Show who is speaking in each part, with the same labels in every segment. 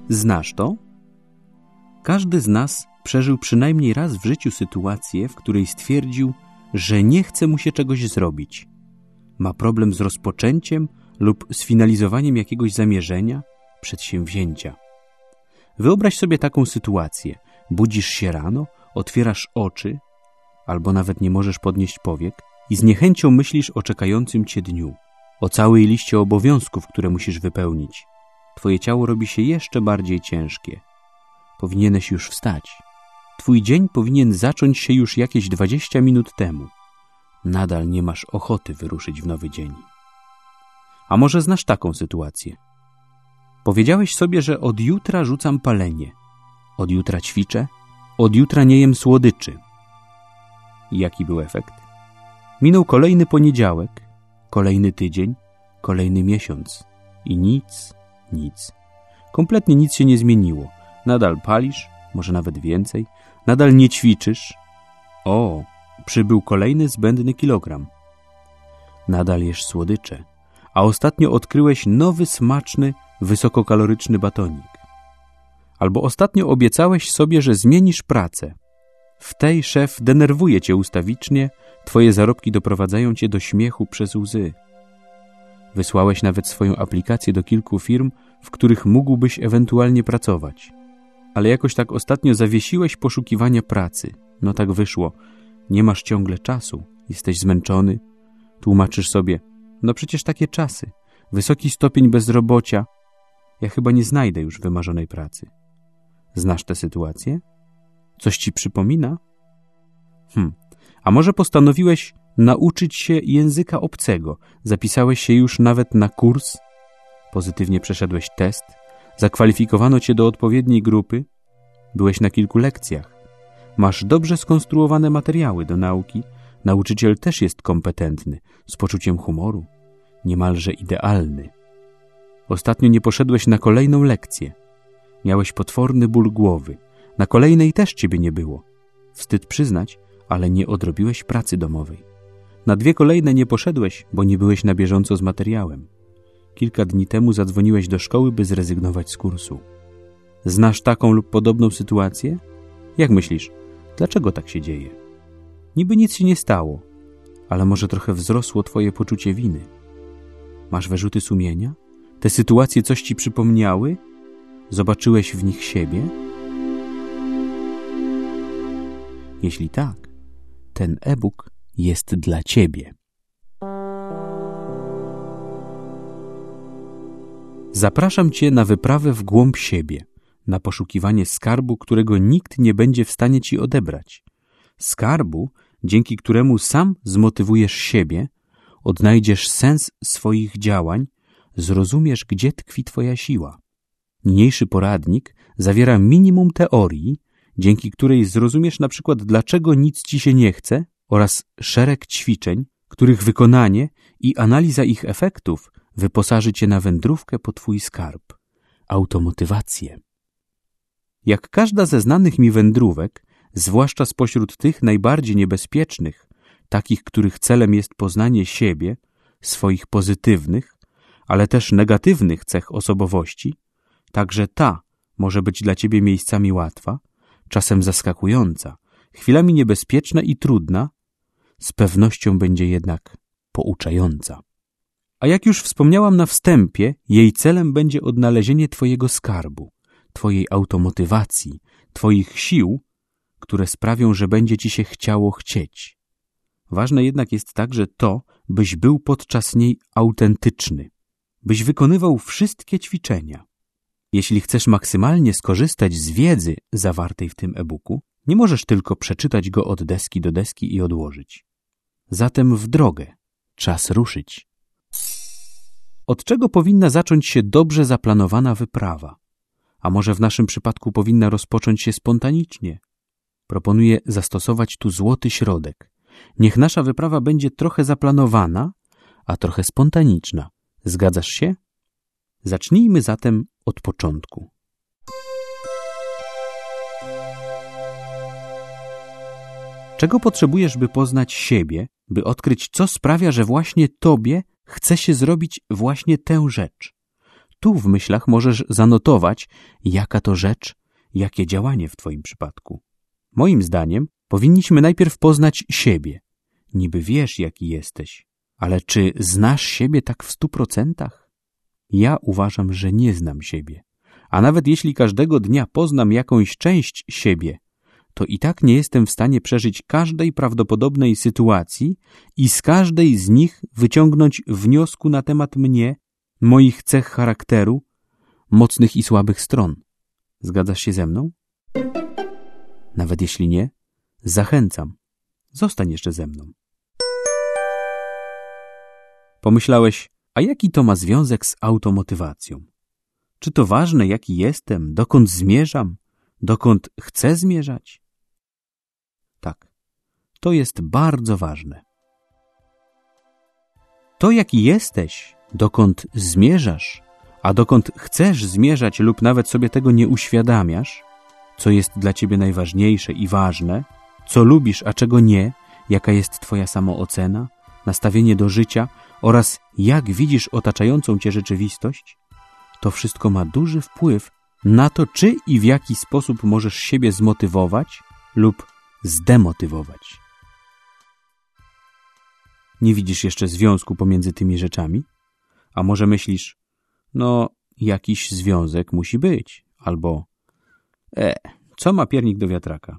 Speaker 1: Znasz to? Każdy z nas przeżył przynajmniej raz w życiu sytuację, w której stwierdził, że nie chce mu się czegoś zrobić. Ma problem z rozpoczęciem lub sfinalizowaniem jakiegoś zamierzenia, przedsięwzięcia. Wyobraź sobie taką sytuację. Budzisz się rano, otwierasz oczy, albo nawet nie możesz podnieść powiek i z niechęcią myślisz o czekającym cię dniu, o całej liście obowiązków, które musisz wypełnić. Twoje ciało robi się jeszcze bardziej ciężkie. Powinieneś już wstać. Twój dzień powinien zacząć się już jakieś 20 minut temu. Nadal nie masz ochoty wyruszyć w nowy dzień. A może znasz taką sytuację? Powiedziałeś sobie, że od jutra rzucam palenie, od jutra ćwiczę, od jutra nie jem słodyczy. I jaki był efekt? Minął kolejny poniedziałek, kolejny tydzień, kolejny miesiąc i nic. Kompletnie nic się nie zmieniło. Nadal palisz, może nawet więcej, nadal nie ćwiczysz. O, przybył kolejny zbędny kilogram. Nadal jesz słodycze, a ostatnio odkryłeś nowy, smaczny, wysokokaloryczny batonik. Albo ostatnio obiecałeś sobie, że zmienisz pracę. W tej szef denerwuje cię ustawicznie, twoje zarobki doprowadzają cię do śmiechu przez łzy. Wysłałeś nawet swoją aplikację do kilku firm, w których mógłbyś ewentualnie pracować. Ale jakoś tak ostatnio zawiesiłeś poszukiwania pracy. No tak wyszło. Nie masz ciągle czasu. Jesteś zmęczony. Tłumaczysz sobie, no przecież takie czasy. Wysoki stopień bezrobocia. Ja chyba nie znajdę już wymarzonej pracy. Znasz tę sytuację? Coś ci przypomina? A może postanowiłeś nauczyć się języka obcego? Zapisałeś się już nawet na kurs? Pozytywnie przeszedłeś test? Zakwalifikowano cię do odpowiedniej grupy? Byłeś na kilku lekcjach? Masz dobrze skonstruowane materiały do nauki? Nauczyciel też jest kompetentny, z poczuciem humoru, niemalże idealny. Ostatnio nie poszedłeś na kolejną lekcję. Miałeś potworny ból głowy. Na kolejnej też ciebie nie było. Wstyd przyznać, ale nie odrobiłeś pracy domowej. Na 2 kolejne nie poszedłeś, bo nie byłeś na bieżąco z materiałem. Kilka dni temu zadzwoniłeś do szkoły, by zrezygnować z kursu. Znasz taką lub podobną sytuację? Jak myślisz, dlaczego tak się dzieje? Niby nic się nie stało, ale może trochę wzrosło twoje poczucie winy. Masz wyrzuty sumienia? Te sytuacje coś ci przypomniały? Zobaczyłeś w nich siebie? Jeśli tak, ten e-book jest dla ciebie. Zapraszam cię na wyprawę w głąb siebie, na poszukiwanie skarbu, którego nikt nie będzie w stanie ci odebrać. Skarbu, dzięki któremu sam zmotywujesz siebie, odnajdziesz sens swoich działań, zrozumiesz, gdzie tkwi twoja siła. Niniejszy poradnik zawiera minimum teorii, dzięki której zrozumiesz na przykład, dlaczego nic ci się nie chce, oraz szereg ćwiczeń, których wykonanie i analiza ich efektów wyposaży cię na wędrówkę po twój skarb – automotywację. Jak każda ze znanych mi wędrówek, zwłaszcza spośród tych najbardziej niebezpiecznych, takich, których celem jest poznanie siebie, swoich pozytywnych, ale też negatywnych cech osobowości, także ta może być dla ciebie miejscami łatwa, czasem zaskakująca, chwilami niebezpieczna i trudna, z pewnością będzie jednak pouczająca. A jak już wspomniałam na wstępie, jej celem będzie odnalezienie twojego skarbu, twojej automotywacji, twoich sił, które sprawią, że będzie ci się chciało chcieć. Ważne jednak jest także to, byś był podczas niej autentyczny, byś wykonywał wszystkie ćwiczenia. Jeśli chcesz maksymalnie skorzystać z wiedzy zawartej w tym e-booku, nie możesz tylko przeczytać go od deski do deski i odłożyć. Zatem w drogę, czas ruszyć. Od czego powinna zacząć się dobrze zaplanowana wyprawa? A może w naszym przypadku powinna rozpocząć się spontanicznie? Proponuję zastosować tu złoty środek. Niech nasza wyprawa będzie trochę zaplanowana, a trochę spontaniczna. Zgadzasz się? Zacznijmy zatem od początku. Czego potrzebujesz, by poznać siebie, by odkryć, co sprawia, że właśnie tobie chce się zrobić właśnie tę rzecz? tu w myślach możesz zanotować, jaka to rzecz, jakie działanie w twoim przypadku. Moim zdaniem powinniśmy najpierw poznać siebie. Niby wiesz, jaki jesteś, ale czy znasz siebie tak w 100%? Ja uważam, że nie znam siebie. A nawet jeśli każdego dnia poznam jakąś część siebie, to i tak nie jestem w stanie przeżyć każdej prawdopodobnej sytuacji i z każdej z nich wyciągnąć wniosku na temat mnie, moich cech charakteru, mocnych i słabych stron. Zgadzasz się ze mną? Nawet jeśli nie, zachęcam. Zostań jeszcze ze mną. Pomyślałeś, a jaki to ma związek z automotywacją? Czy to ważne, jaki jestem, dokąd zmierzam, dokąd chcę zmierzać? Tak, to jest bardzo ważne. To, jaki jesteś, dokąd zmierzasz, a dokąd chcesz zmierzać lub nawet sobie tego nie uświadamiasz, co jest dla ciebie najważniejsze i ważne, co lubisz, a czego nie, jaka jest twoja samoocena, nastawienie do życia oraz jak widzisz otaczającą cię rzeczywistość, to wszystko ma duży wpływ na to, czy i w jaki sposób możesz siebie zmotywować lub zdemotywować. Nie widzisz jeszcze związku pomiędzy tymi rzeczami? A może myślisz, no jakiś związek musi być, albo co ma piernik do wiatraka?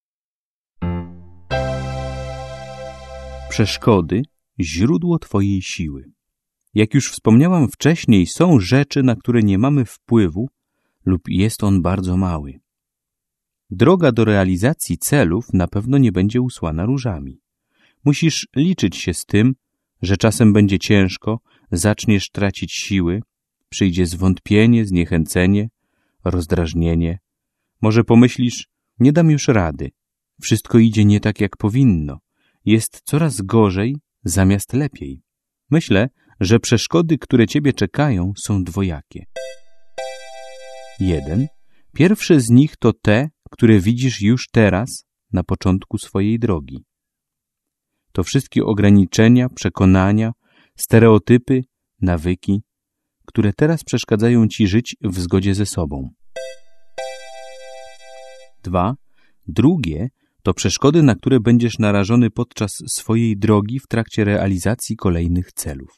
Speaker 1: Przeszkody, źródło twojej siły. Jak już wspomniałam wcześniej, są rzeczy, na które nie mamy wpływu lub jest on bardzo mały. Droga do realizacji celów na pewno nie będzie usłana różami. Musisz liczyć się z tym, że czasem będzie ciężko, zaczniesz tracić siły, przyjdzie zwątpienie, zniechęcenie, rozdrażnienie. Może pomyślisz, nie dam już rady, wszystko idzie nie tak jak powinno, jest coraz gorzej zamiast lepiej. Myślę, że przeszkody, które ciebie czekają, są dwojakie. 1. Pierwsze z nich to te, które widzisz już teraz, na początku swojej drogi. To wszystkie ograniczenia, przekonania, stereotypy, nawyki, które teraz przeszkadzają ci żyć w zgodzie ze sobą. 2. Drugie to przeszkody, na które będziesz narażony podczas swojej drogi w trakcie realizacji kolejnych celów.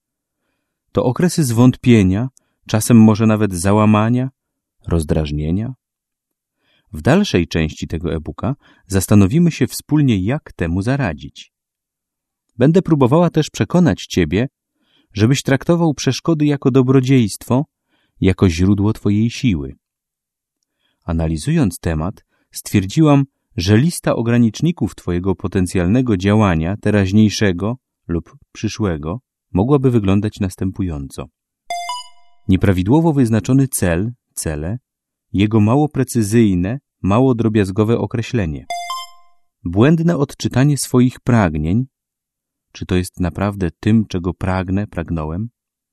Speaker 1: To okresy zwątpienia, czasem może nawet załamania, rozdrażnienia. W dalszej części tego e-booka zastanowimy się wspólnie, jak temu zaradzić. Będę próbowała też przekonać ciebie, żebyś traktował przeszkody jako dobrodziejstwo, jako źródło twojej siły. Analizując temat, stwierdziłam, że lista ograniczników twojego potencjalnego działania, teraźniejszego lub przyszłego, mogłaby wyglądać następująco. Nieprawidłowo wyznaczony cel, cele, jego mało precyzyjne, mało drobiazgowe określenie. Błędne odczytanie swoich pragnień. Czy to jest naprawdę tym, czego pragnąłem?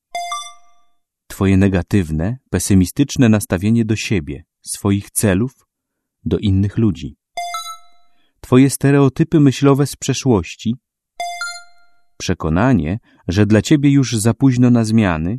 Speaker 1: Twoje negatywne, pesymistyczne nastawienie do siebie, swoich celów, do innych ludzi. Twoje stereotypy myślowe z przeszłości. Przekonanie, że dla ciebie już za późno na zmiany.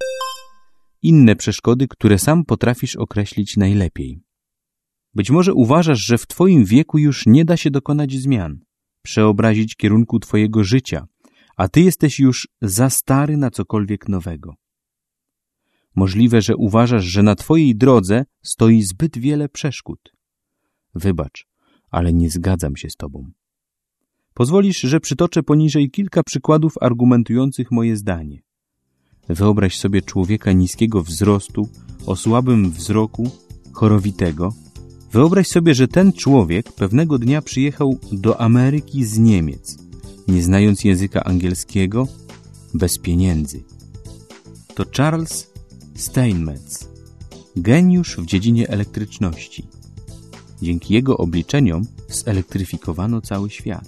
Speaker 1: Inne przeszkody, które sam potrafisz określić najlepiej. Być może uważasz, że w twoim wieku już nie da się dokonać zmian, przeobrazić kierunku twojego życia, a ty jesteś już za stary na cokolwiek nowego. Możliwe, że uważasz, że na twojej drodze stoi zbyt wiele przeszkód. Wybacz, ale nie zgadzam się z tobą. Pozwolisz, że przytoczę poniżej kilka przykładów argumentujących moje zdanie. Wyobraź sobie człowieka niskiego wzrostu, o słabym wzroku, chorowitego. Wyobraź sobie, że ten człowiek pewnego dnia przyjechał do Ameryki z Niemiec, nie znając języka angielskiego, bez pieniędzy. To Charles Steinmetz, geniusz w dziedzinie elektryczności. Dzięki jego obliczeniom zelektryfikowano cały świat.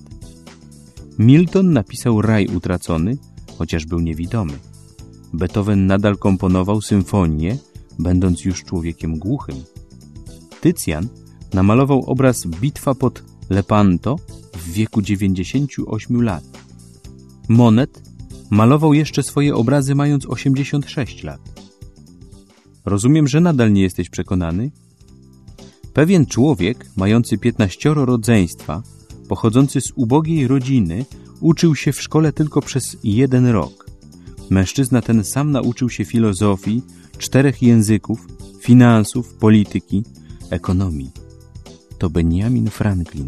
Speaker 1: Milton napisał Raj utracony, chociaż był niewidomy. Beethoven nadal komponował symfonię, będąc już człowiekiem głuchym. Tycjan namalował obraz Bitwa pod Lepanto w wieku 98 lat. Monet malował jeszcze swoje obrazy mając 86 lat. Rozumiem, że nadal nie jesteś przekonany? Pewien człowiek, mający 15 rodzeństwa, pochodzący z ubogiej rodziny, uczył się w szkole tylko przez 1 rok. Mężczyzna ten sam nauczył się filozofii, 4 języków, finansów, polityki, ekonomii. To Benjamin Franklin.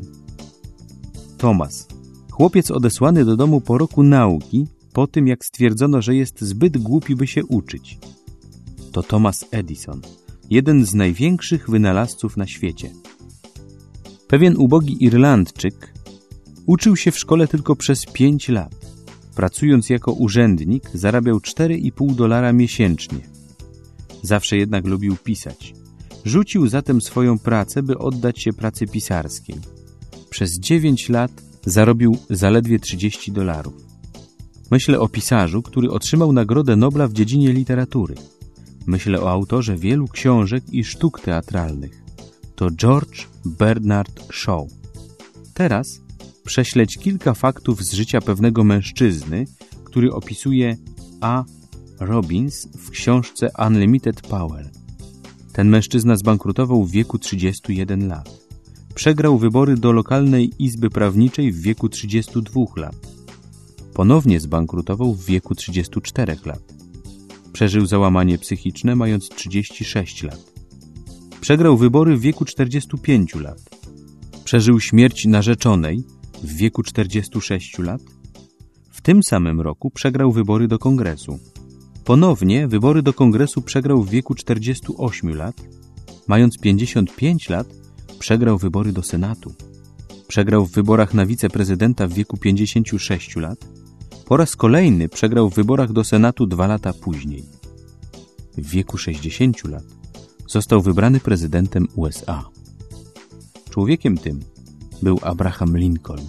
Speaker 1: Thomas. Chłopiec odesłany do domu po roku nauki, po tym jak stwierdzono, że jest zbyt głupi, by się uczyć. To Thomas Edison, jeden z największych wynalazców na świecie. Pewien ubogi Irlandczyk uczył się w szkole tylko przez 5 lat. Pracując jako urzędnik, zarabiał $4,5 miesięcznie. Zawsze jednak lubił pisać. Rzucił zatem swoją pracę, by oddać się pracy pisarskiej. Przez 9 lat zarobił zaledwie $30. Myślę o pisarzu, który otrzymał Nagrodę Nobla w dziedzinie literatury. Myślę o autorze wielu książek i sztuk teatralnych. To George Bernard Shaw. Teraz prześledź kilka faktów z życia pewnego mężczyzny, który opisuje A. Robbins w książce Unlimited Power. Ten mężczyzna zbankrutował w wieku 31 lat. Przegrał wybory do lokalnej izby prawniczej w wieku 32 lat. Ponownie zbankrutował w wieku 34 lat. Przeżył załamanie psychiczne, mając 36 lat. Przegrał wybory w wieku 45 lat. Przeżył śmierć narzeczonej w wieku 46 lat. W tym samym roku przegrał wybory do kongresu. Ponownie wybory do kongresu przegrał w wieku 48 lat. Mając 55 lat, przegrał wybory do senatu. Przegrał w wyborach na wiceprezydenta w wieku 56 lat. Po raz kolejny przegrał w wyborach do senatu 2 lata później. W wieku 60 lat został wybrany prezydentem USA. Człowiekiem tym był Abraham Lincoln.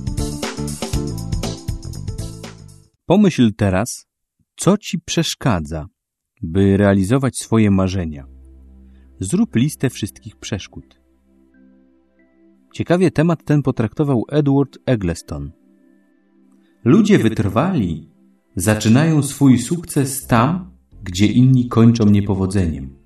Speaker 1: Pomyśl teraz, co ci przeszkadza, by realizować swoje marzenia. Zrób listę wszystkich przeszkód. Ciekawie temat ten potraktował Edward Eggleston. Ludzie wytrwali zaczynają swój sukces tam, gdzie inni kończą niepowodzeniem.